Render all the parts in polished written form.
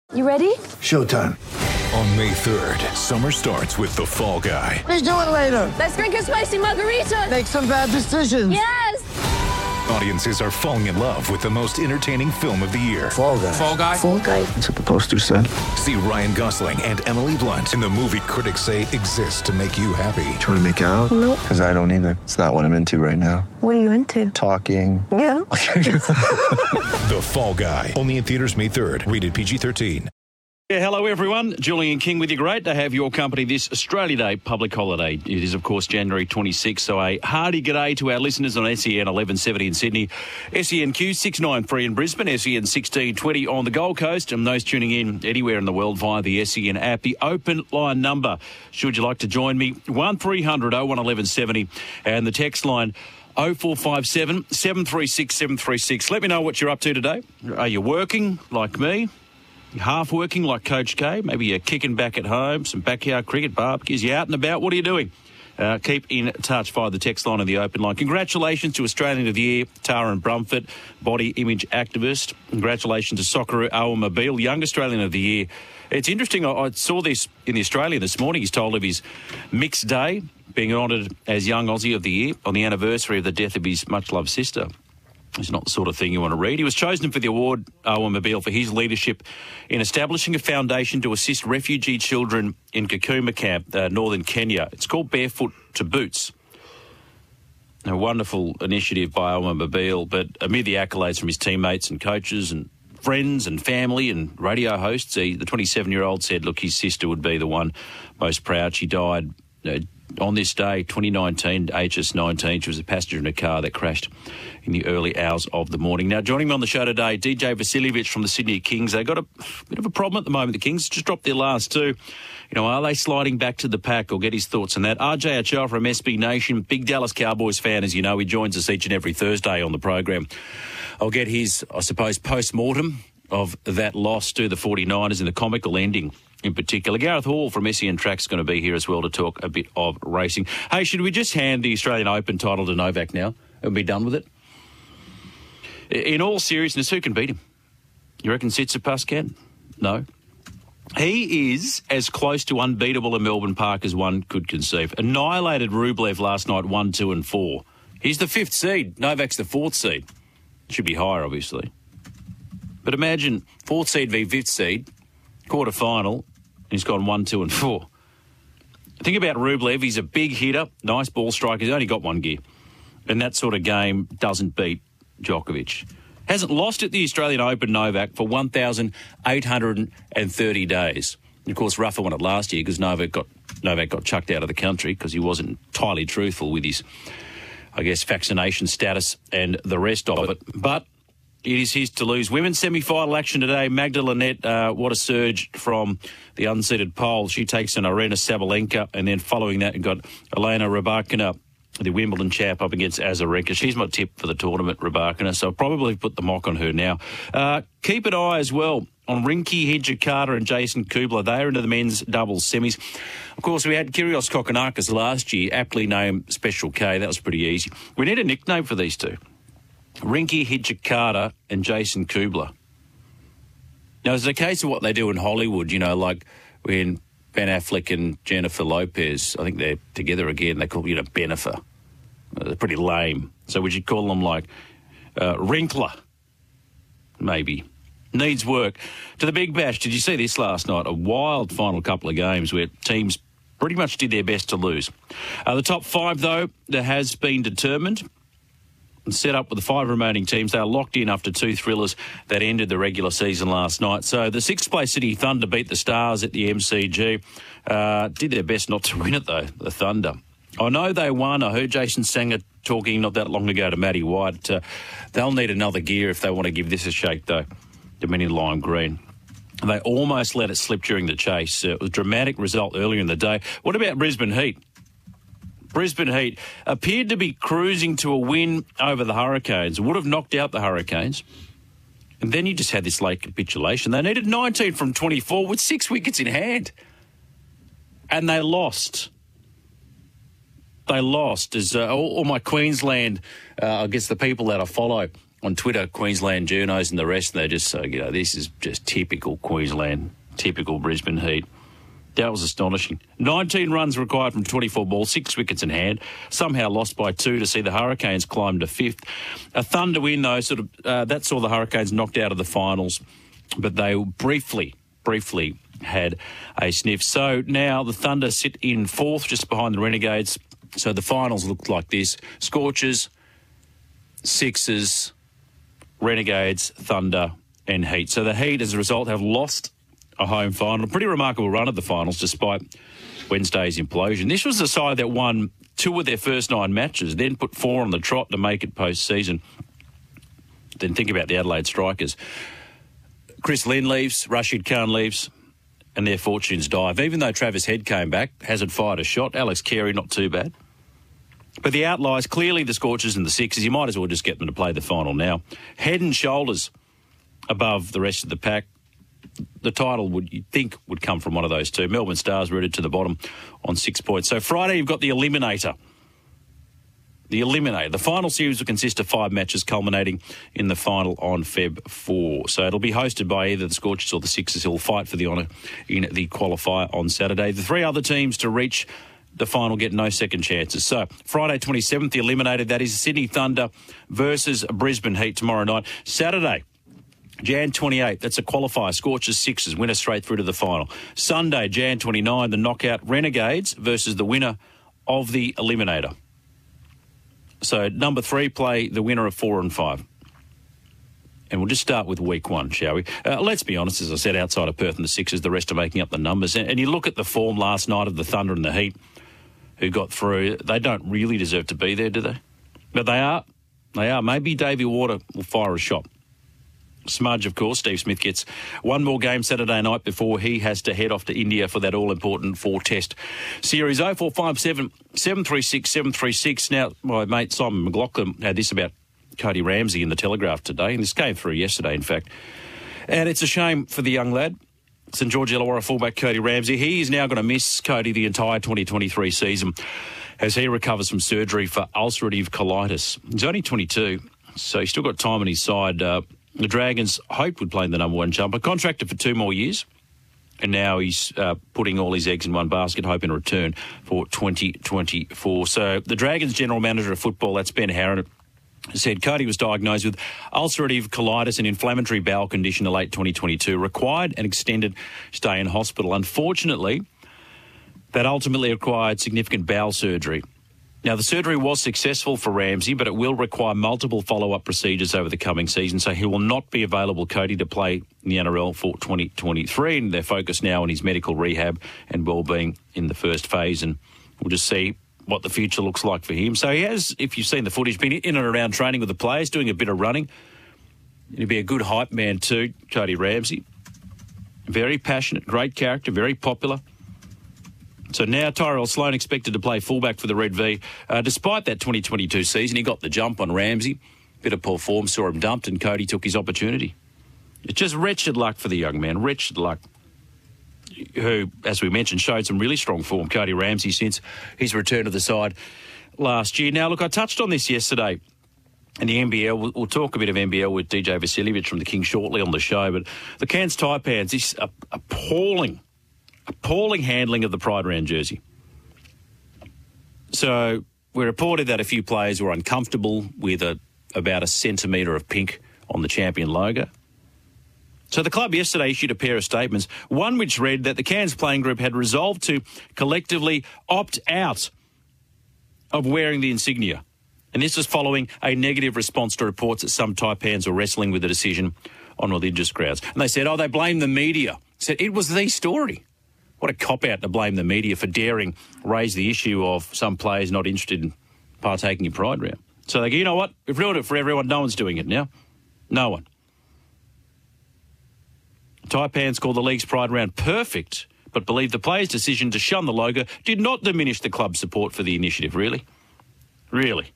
You ready? Showtime. On May 3rd, summer starts with The Fall Guy. Let's do it later. Let's drink a spicy margarita. Make some bad decisions. Yes! Audiences are falling in love with the most entertaining film of the year. Fall Guy. Fall Guy? Fall Guy. That's what the poster said. See Ryan Gosling and Emily Blunt in the movie critics say exists to make you happy. Trying to make it out? Nope. Because I don't either. It's not what I'm into right now. What are you into? Talking. Yeah. The Fall Guy. Only in theaters May 3rd. Rated PG-13. Yeah, hello everyone. Julian King with you. Great to have your company this Australia Day public holiday. It is, of course, January 26th, so a hearty g'day to our listeners on SEN 1170 in Sydney, SENQ 693 in Brisbane, SEN 1620 on the Gold Coast, and those tuning in anywhere in the world via the SEN app. The open line number, should you like to join me, 1300 01 1170, and the text line 0457 736 736. Let me know what you're up to today. Are you working like me? Half working like Coach K, maybe you're kicking back at home, some backyard cricket, barbecues, you out and about, what are you doing? Keep in touch via the text line and the open line. Congratulations to Australian of the Year, Tara and Brumford, body image activist. Congratulations to Socceroo Owen Mobile, Young Australian of the Year. It's interesting, I saw this in the Australian this morning. He's told of his mixed day, being honoured as Young Aussie of the Year on the anniversary of the death of his much-loved sister. It's not the sort of thing you want to read. He was chosen for the award, Owen Mobile, for his leadership in establishing a foundation to assist refugee children in Kakuma Camp, northern Kenya. It's called Barefoot to Boots. A wonderful initiative by Owen Mobile, but amid the accolades from his teammates and coaches and friends and family and radio hosts, the 27-year-old said, look, his sister would be the one most proud. She died on this day, 2019, ages 19. She was a passenger in a car that crashed in the early hours of the morning. Now, joining me on the show today, DJ Vasiljevic from the Sydney Kings. They've got a bit of a problem at the moment. The Kings just dropped their last two. You know, are they sliding back to the pack? I'll get his thoughts on that. RJ Achal from SB Nation, big Dallas Cowboys fan, as you know. He joins us each and every Thursday on the program. I'll get his, I suppose, post-mortem of that loss to the 49ers and the comical ending in particular. Gareth Hall from SEN Track's going to be here as well to talk a bit of racing. Hey, should we just hand the Australian Open title to Novak now and be done with it? In all seriousness, who can beat him? You reckon Tsitsipas can? No. He is as close to unbeatable in Melbourne Park as one could conceive. Annihilated Rublev last night, 1, 2 and 4. He's the 5th seed. Novak's the 4th seed. Should be higher, obviously. But imagine 4th seed v 5th seed, quarter-final, and he's gone 1, 2 and 4. Think about Rublev. He's a big hitter, nice ball striker. He's only got one gear. And that sort of game doesn't beat Djokovic. Hasn't lost at the Australian Open, Novak, for 1,830 days. And of course, Rafa won it last year because Novak got chucked out of the country because he wasn't entirely truthful with his, I guess, vaccination status and the rest of it. But it is his to lose. Women's semi-final action today. Magda Linette, what a surge from the unseeded pole. She takes on Arena Sabalenka, and then following that, you've got Elena Rybakina, the Wimbledon champ, up against Azarenka. She's my tip for the tournament, Rybakina, so I'll probably put the mock on her now. Keep an eye as well on Rinky Hijikata and Jason Kubler. They are into the men's doubles semis. Of course, we had Kyrgios Kokkinakis last year, aptly named Special K. That was pretty easy. We need a nickname for these two. Rinky Hijikata and Jason Kubler. Now, it's a case of what they do in Hollywood, you know, like when Ben Affleck and Jennifer Lopez, I think they're together again, they call, you know, Benifer. They're pretty lame. So would you call them like Wrinkler? Maybe. Needs work. To the Big Bash, did you see this last night? A wild final couple of games where teams pretty much did their best to lose. The top 5, though, that has been determined and set up with the 5 remaining teams. They are locked in after 2 thrillers that ended the regular season last night. So the 6th place City Thunder beat the Stars at the MCG. Did their best not to win it, though, the Thunder. I know they won. I heard Jason Sanger talking not that long ago to Matty White. They'll need another gear if they want to give this a shake, though. Dominion Lime Green. They almost let it slip during the chase. It was a dramatic result earlier in the day. What about Brisbane Heat? Brisbane Heat appeared to be cruising to a win over the Hurricanes. Would have knocked out the Hurricanes. And then you just had this late capitulation. They needed 19 from 24 with 6 wickets in hand. And they lost. They lost. As all my Queensland, I guess the people that I follow on Twitter, Queensland journos and the rest, and they just say, this is just typical Queensland, typical Brisbane Heat. That was astonishing. 19 runs required from 24 balls, 6 wickets in hand. Somehow lost by 2 to see the Hurricanes climb to 5th. A Thunder win, though, that saw the Hurricanes knocked out of the finals, but they briefly had a sniff. So now the Thunder sit in 4th, just behind the Renegades. So the finals look like this. Scorchers, Sixers, Renegades, Thunder and Heat. So the Heat, as a result, have lost a home final. A pretty remarkable run at the finals despite Wednesday's implosion. This was the side that won 2 of their first 9 matches, then put 4 on the trot to make it post-season. Then think about the Adelaide Strikers. Chris Lynn leaves, Rashid Khan leaves, and their fortunes dive. Even though Travis Head came back, hasn't fired a shot. Alex Carey, not too bad. But the outliers, clearly the Scorchers and the Sixers, you might as well just get them to play the final now. Head and shoulders above the rest of the pack. The title you'd think would come from one of those two. Melbourne Stars rooted to the bottom on 6 points. So Friday you've got the Eliminator. The Eliminator. The final series will consist of 5 matches culminating in the final on Feb 4. So it'll be hosted by either the Scorchers or the Sixers who will fight for the honour in the qualifier on Saturday. The 3 other teams to reach the final get no second chances. So Friday 27th, the Eliminator, that is Sydney Thunder versus Brisbane Heat tomorrow night. Saturday, Jan 28th, that's a qualifier. Scorchers, Sixers, winner straight through to the final. Sunday, Jan 29, the knockout Renegades versus the winner of the Eliminator. So number 3 play the winner of 4 and 5. And we'll just start with week 1, shall we? Let's be honest, as I said, outside of Perth and the Sixers, the rest are making up the numbers. And you look at the form last night of the Thunder and the Heat who got through. They don't really deserve to be there, do they? But they are. They are. Maybe Davey Warner will fire a shot. Smudge, of course. Steve Smith gets one more game Saturday night before he has to head off to India for that all-important 4-test series. 0457 736 736. Now, my mate Simon McLaughlin had this about Cody Ramsey in the Telegraph today, and this came through yesterday, in fact. And it's a shame for the young lad, St George Illawarra fullback Cody Ramsey. He is now going to miss Cody the entire 2023 season as he recovers from surgery for ulcerative colitis. He's only 22, so he's still got time on his side. The Dragons hoped would play in the number 1 jumper, contracted for 2 more years, and now he's putting all his eggs in one basket, hoping to return for 2024. So the Dragons general manager of football, that's Ben Harron, said Cody was diagnosed with ulcerative colitis, an inflammatory bowel condition in late 2022, required an extended stay in hospital. Unfortunately, that ultimately required significant bowel surgery. Now, the surgery was successful for Ramsey, but it will require multiple follow-up procedures over the coming season, so he will not be available, Cody, to play in the NRL for 2023, and they're focused now on his medical rehab and well-being in the first phase, and we'll just see what the future looks like for him. So he has, if you've seen the footage, been in and around training with the players, doing a bit of running. He'll be a good hype man too, Cody Ramsey. Very passionate, great character, very popular. So now Tyrell Sloan expected to play fullback for the Red V. Despite that 2022 season, he got the jump on Ramsey. Bit of poor form, saw him dumped, and Cody took his opportunity. It's just wretched luck for the young man, wretched luck. Who, as we mentioned, showed some really strong form, Cody Ramsey, since his return to the side last year. Now, look, I touched on this yesterday in the NBL. We'll talk a bit of NBL with DJ Vasiljevic from the King shortly on the show, but the Cairns Taipans, this appalling handling of the Pride Round jersey. So we reported that a few players were uncomfortable with about a centimetre of pink on the champion logo. So the club yesterday issued a pair of statements, one which read that the Cairns playing group had resolved to collectively opt out of wearing the insignia. And this was following a negative response to reports that some Taipans were wrestling with the decision on religious grounds. And they said, they blame the media. Said it was the story. What a cop-out to blame the media for daring raise the issue of some players not interested in partaking in Pride Round. So they go, you know what? We've ruined it for everyone. No one's doing it now. No one. Taipans called the league's Pride Round perfect, but believe the players' decision to shun the logo did not diminish the club's support for the initiative. Really? Really?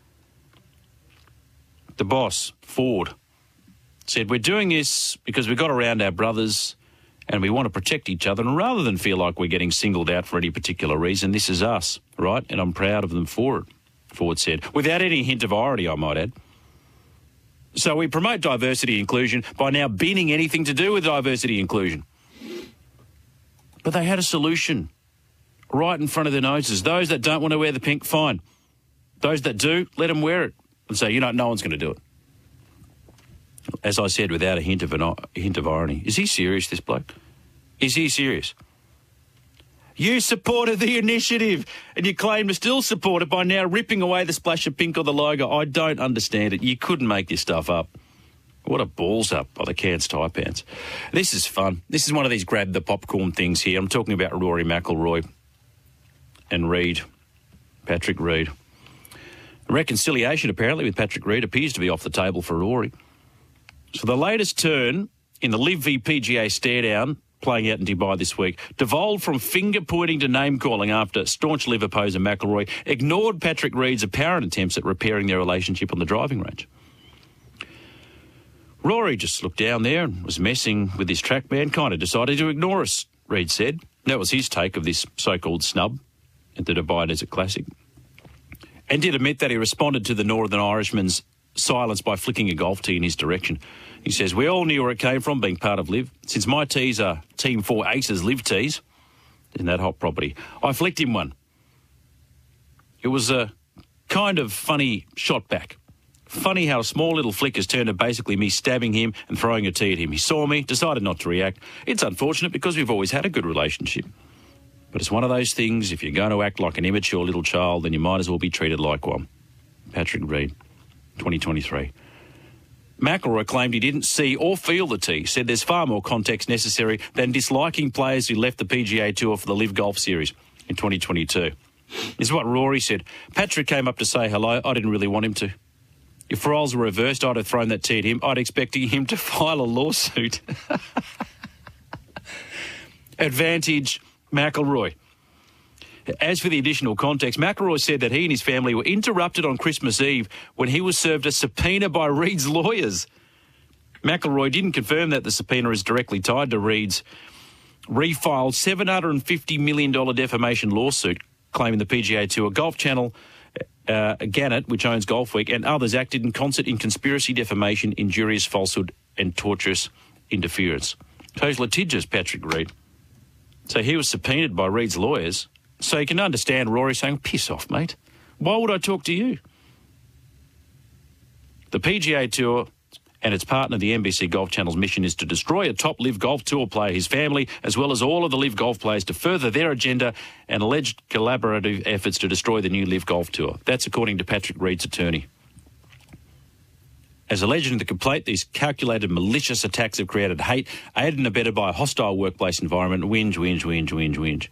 The boss, Ford, said, we're doing this because we got around our brothers and we want to protect each other, and rather than feel like we're getting singled out for any particular reason, this is us, right? And I'm proud of them for it, Ford said, without any hint of irony, I might add. So we promote diversity and inclusion by now binning anything to do with diversity and inclusion. But they had a solution right in front of their noses. Those that don't want to wear the pink, fine. Those that do, let them wear it. And say, no one's going to do it. As I said, without a hint of irony. Is he serious, this bloke? Is he serious? You supported the initiative and you claim to still support it by now ripping away the splash of pink on the logo. I don't understand it. You couldn't make this stuff up. What a balls up by the Cairns Tie Pants. This is fun. This is one of these grab the popcorn things here. I'm talking about Rory McIlroy and Reid, Patrick Reid. Reconciliation, apparently, with Patrick Reid appears to be off the table for Rory. So the latest turn in the Live v PGA stare-down playing out in Dubai this week devolved from finger-pointing to name-calling after staunch Live opposer McIlroy ignored Patrick Reid's apparent attempts at repairing their relationship on the driving range. Rory just looked down there and was messing with his trackman, kind of decided to ignore us, Reid said. That was his take of this so-called snub at the Dubai Desert Classic. And did admit that he responded to the Northern Irishman's silence by flicking a golf tee in his direction. He says, we all knew where it came from, being part of Live. Since my tees are Team 4 Aces Live tees in that hot property, I flicked him one. It was a kind of funny shot back. Funny how a small little flick has turned to basically me stabbing him and throwing a tee at him. He saw me, decided not to react. It's unfortunate because we've always had a good relationship. But it's one of those things, if you're going to act like an immature little child, then you might as well be treated like one. Patrick Reid, 2023. McIlroy claimed he didn't see or feel the tee, said there's far more context necessary than disliking players who left the PGA Tour for the Live Golf Series in 2022. This is what Rory said. Patrick came up to say hello. I didn't really want him to. If roles were reversed, I'd have thrown that tee at him. I'd expecting him to file a lawsuit. Advantage McIlroy. As for the additional context, McIlroy said that he and his family were interrupted on Christmas Eve when he was served a subpoena by Reid's lawyers. McIlroy didn't confirm that the subpoena is directly tied to Reid's refiled $750 million defamation lawsuit, claiming the PGA Tour, Golf Channel, Gannett, which owns Golf Week, and others acted in concert in conspiracy, defamation, injurious falsehood and torturous interference. So he's litigious, Patrick Reid. So he was subpoenaed by Reid's lawyers. So you can understand Rory saying, piss off, mate. Why would I talk to you? The PGA Tour and its partner, the NBC Golf Channel's mission is to destroy a top Live Golf Tour player, his family, as well as all of the Live Golf players to further their agenda and alleged collaborative efforts to destroy the new Live Golf Tour. That's according to Patrick Reid's attorney. As alleged in the complaint, these calculated malicious attacks have created hate, aided and abetted by a hostile workplace environment. Whinge, whinge, whinge, whinge, whinge.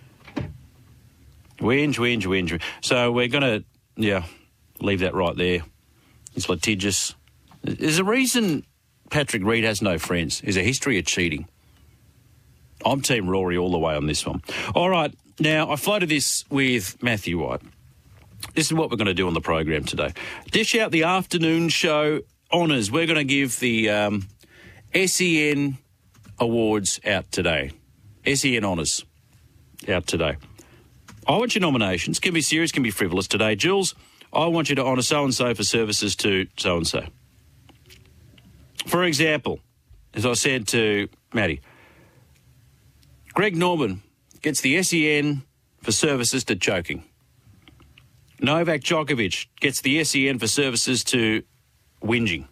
Whinge, whinge, whinge. So we're going to, leave that right there. It's litigious. There's a reason Patrick Reid has no friends. There's a history of cheating. I'm Team Rory all the way on this one. All right, now I floated this with Matthew White. This is what we're going to do on the program today. Dish out the afternoon show honours. We're going to give the SEN Awards out today. SEN Honours out today. I want your nominations. Can be serious, can be frivolous today. Jules, I want you to honour so-and-so for services to so-and-so. For example, as I said to Matty, Greg Norman gets the SEN for services to choking. Novak Djokovic gets the SEN for services to whinging.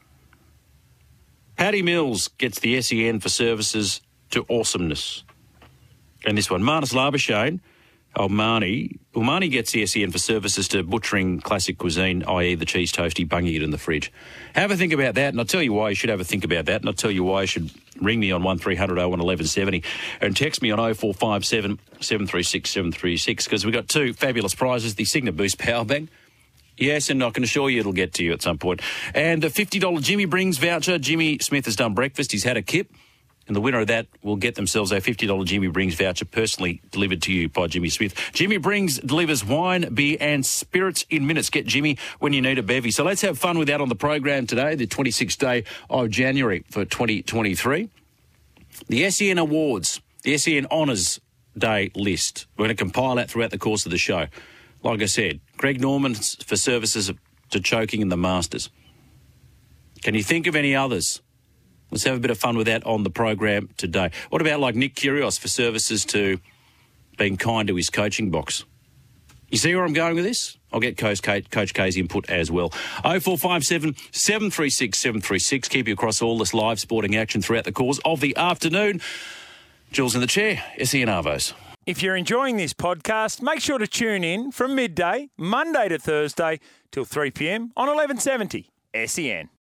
Paddy Mills gets the SEN for services to awesomeness. And this one, Marnus Labuschagne, Umani gets the SEN for services to butchering classic cuisine, i.e. the cheese toasty, bunging it in the fridge. Have a think about that, and I'll tell you why you should have a think about that, and I'll tell you why you should ring me on 1300 01 1170 and text me on 0457 736 736, because we've got two fabulous prizes, the Signet Boost Power Bank. Yes, and I can assure you it'll get to you at some point. And the $50 Jimmy Brings voucher. Jimmy Smith has done breakfast. He's had a kip. And the winner of that will get themselves a $50 Jimmy Brings voucher personally delivered to you by Jimmy Smith. Jimmy Brings delivers wine, beer and spirits in minutes. Get Jimmy when you need a bevy. So let's have fun with that on the program today, the 26th day of January for 2023. The SEN Awards, the SEN Honours Day list. We're going to compile that throughout the course of the show. Like I said, Greg Norman for services to choking in the Masters. Can you think of any others? Let's have a bit of fun with that on the program today. What about like Nick Kyrgios for services to being kind to his coaching box? You see where I'm going with this? I'll get Coach K's input as well. 0457 736 736. Keep you across all this live sporting action throughout the course of the afternoon. Jules in the chair, SEN Arvos. If you're enjoying this podcast, make sure to tune in from midday, Monday to Thursday, till 3 p.m. on 1170 SEN.